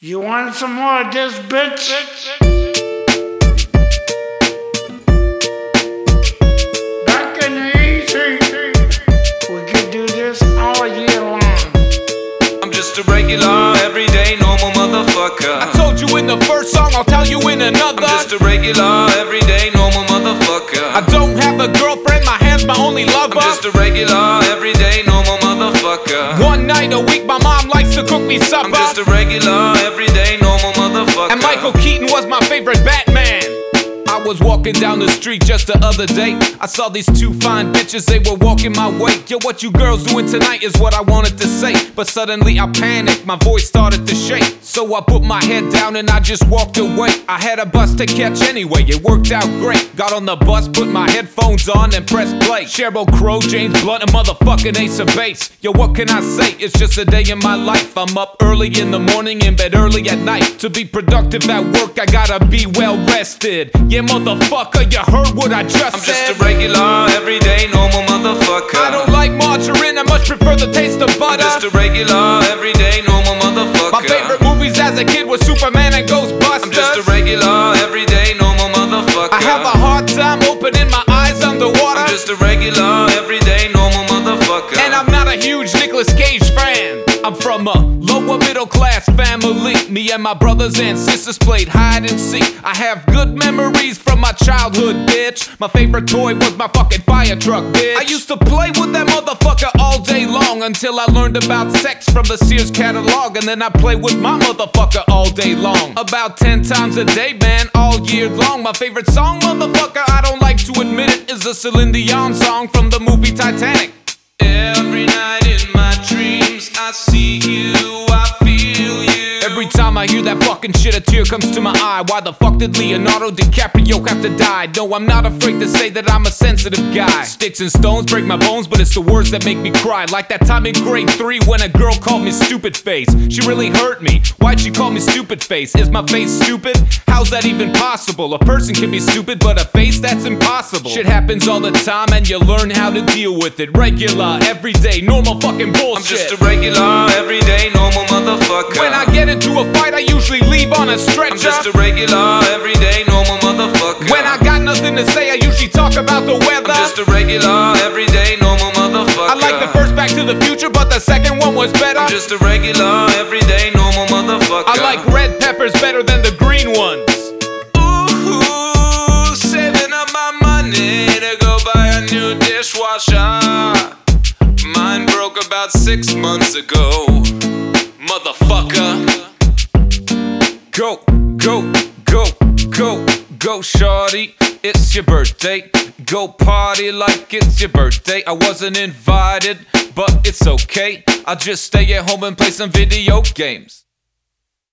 You want some more of this, bitch? Back in the easy, we could do this all year long. I'm just a regular, everyday, normal motherfucker. I told you in the first song, I'll tell you in another. I'm just a regular, everyday, normal motherfucker. I don't have a girlfriend, my hand's my only lover. I'm just a regular, everyday, normal motherfucker. One night a week, my mom likes to cook me supper. I'm just a regular, everyday, normal motherfucker. And Michael Keaton was my favorite Batman. I was walking down the street just the other day. I saw these two fine bitches, they were walking my way. Yo, what you girls doing tonight is what I wanted to say. But suddenly I panicked, my voice started to shake. So I put my head down and I just walked away. I had a bus to catch anyway, it worked out great. Got on the bus, put my headphones on and pressed play. Sheryl Crow, James Blunt, and motherfucking Ace of Base. Yo, what can I say? It's just a day in my life. I'm up early in the morning, in bed early at night. To be productive at work, I gotta be well rested. Yeah, motherfucker, you heard what I just I'm said. just a regular, everyday, normal motherfucker. I don't like margarine, I much prefer the taste of butter. I'm just a regular, everyday, normal motherfucker. My favorite movies as a kid were Superman and Ghostbusters. I'm just a regular, everyday, normal motherfucker. I have a hard time opening my eyes underwater. I'm just a regular, everyday, normal motherfucker. And I'm not a huge Nicolas Cage fan. I'm from a lower middle class family. Me and my brothers and sisters played hide and seek. I have good memories from my childhood, bitch. My favorite toy was my fucking fire truck, bitch. I used to play with that motherfucker all day long until I learned about sex from the Sears catalog. And then I played with my motherfucker all day long. About 10 times a day, man, all year long. My favorite song, motherfucker, I don't like to admit it, is a Celine Dion song from the movie Titanic. Every night in my dreams, I see you, I feel you. Every time I hear that fucking shit, a tear comes to my eye. Why the fuck did Leonardo DiCaprio have to die? No, I'm not afraid to say that I'm a sensitive guy. Sticks and stones break my bones, but it's the words that make me cry. Like that time in grade 3 when a girl called me stupid face. She really hurt me. Why'd she call me stupid face? Is my face stupid? How's that even possible? A person can be stupid, but a face, that's impossible. Shit happens all the time and you learn how to deal with it. Regular, everyday, normal fucking bullshit. I'm just a regular, everyday, normal motherfucker. When I get into a fight, I usually leave on a stretcher. I'm just a regular, everyday, normal motherfucker. When I got nothing to say, I usually talk about the weather. I'm just a regular, everyday, normal motherfucker. I like the first Back to the Future, but the second one was better. I'm just a regular, everyday, normal motherfucker. I like red peppers better than the green ones. Ooh, saving up my money to go buy a new dishwasher. Mine broke about 6 months ago. Motherfucker. Go, go, go, go, go, shorty. It's your birthday. Go party like it's your birthday. I wasn't invited, but it's okay. I'll just stay at home and play some video games.